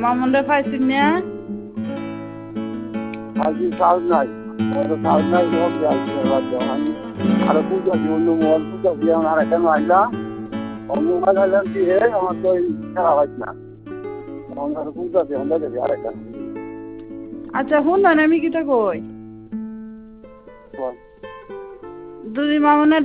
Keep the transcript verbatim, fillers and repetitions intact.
মামুনরে পাইছিস না? আজকে সাউন্ড নাই সাউন্ড নাই সব যাচ্ছে আমি আরো পূজা দিই অন্য মোবাইল পূজা দিয়ে আমার আর এখানে আইলাম অন্য মোবাইল আইলাম দিয়ে আমার তো খেলা হয় না আমার পূজা দিয়ে আমরা যাবি আর একটা আচ্ছা শুন না আমি কিটা কই বল যদি মামুনের